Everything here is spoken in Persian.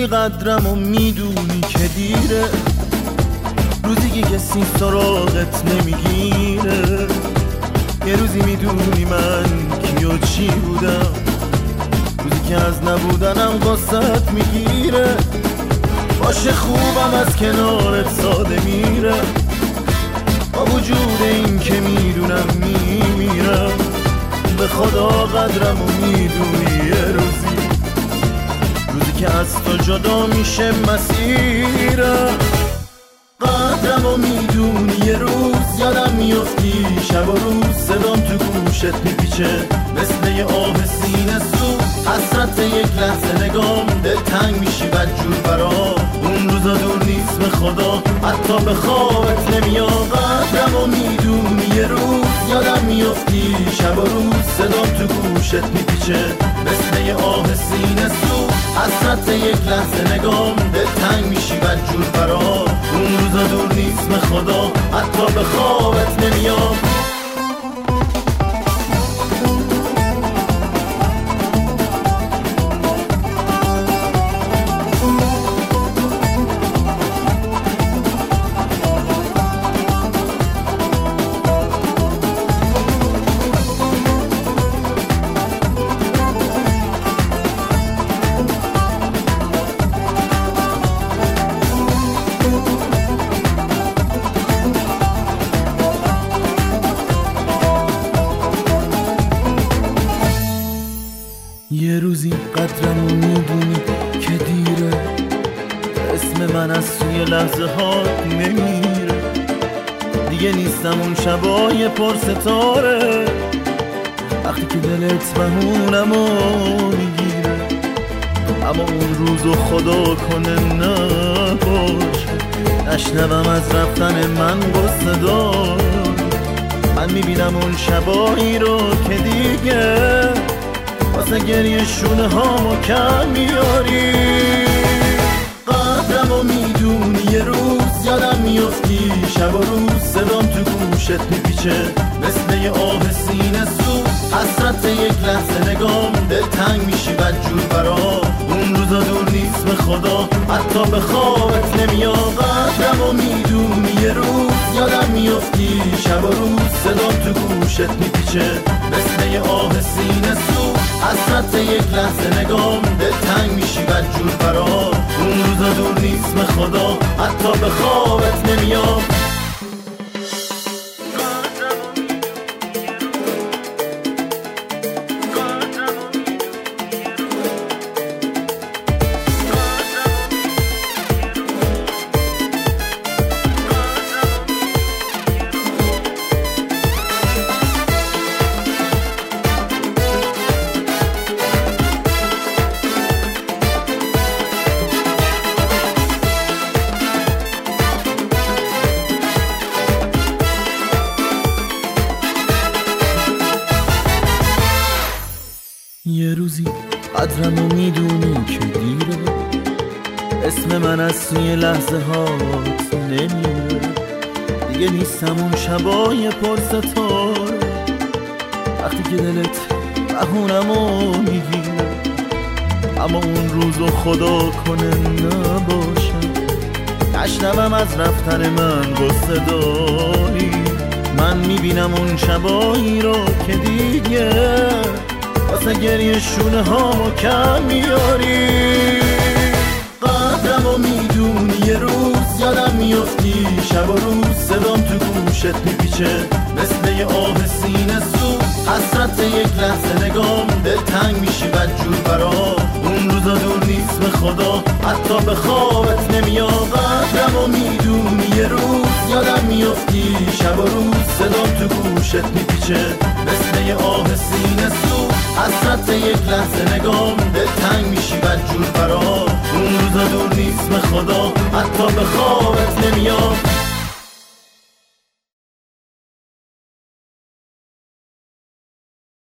روزی قدرم و میدونی که دیره، روزی که کسی سراغت نمیگیره. یه روزی میدونی من کی و چی بودم، روزی که از نبودنم قصت میگیره. باشه خوبم از کنارت ساده میره، با وجود این که میدونم میمیرم. به خدا قدرم و میدونی یه روزی که از تو جدا میشه مسیرم. قدرم و میدونی یه روز یادم میفتی، شب و روز صدام تو گوشت میپیچه مثل یه آه سینه سو. حسرت یک لحظه نگام دلتنگ میشی بدجور برا، اون روزا دور نیست به خدا حتی به خوابت نمیاد. قدرم و میدونی یه روز یادم میفتی، شب و روز صدام تو گوشت میپیچه مثل یه آه سینه سو. حسرت یک لحظه نگام دلتنگ میشی بدجور برا، اون روزا دور نیست به خدا حتی به خوابت نمیاد. یه روزی قدرمو میدونی که دیره، اسم من از توی لحظه ها نمیره. دیگه نیستم اون شبای پر ستاره، وقتی که دلت بهونمو میگیره. اما اون روزو خدا کنه نباش، نشنوم از رفتن من قصه دار. من میبینم اون شبایی رو که دیگه واسه گریه شونه هامو کم میاری. قدرم و میدونی یه روز یادم میفتی، شب و روز صدام تو گوشت میپیچه مثل یه آه سینه سو. حسرت یک لحظه نگام دلتنگ میشی بدجور برا، اون روزا دور نیست به خدا حتی به خوابت نمیاد. قدرم و میدونی یه روز یادم میفتی، شب و روز صدام تو گوشت میپیچه مثل یه آه سینه سو. حسرت یک لحظه نگام دلتنگ میشی بدجور برا، اون روزا دور نیست به خدا حتی به خوابت نمیاد. یه روزی قدرمو میدونی که دیره، اسم من از توی لحظه هات نمیره. دیگه نیستم اون شبای پر ستاره، وقتی که دلت بهونمو میگیره. اما اون روزو خدا کنه نباشم، نشنوم از رفتن من قصه داری. من میبینم اون شبایی رو که دیگه واسه گریه شونه هامو کم میاری. قدرم و میدونی یه روز یادم میفتی، شب و روز صدام تو گوشت میپیچه مثل یه آه سینه سو. حسرت یک لحظه نگام دلتنگ میشی بدجور برا، اون روزا دور نیست به خدا حتی به خوابت نمیاد. قدرم و میدونی یه روز یادم میفتی، شب و روز صدام تو گوشت میپیچه مثل یه آه سینه سو. حسرت یک لحظه نگام دلتنگ میشی بدجور برا، اون روزا دور نیست به خدا حتی به خوابت نمیاد.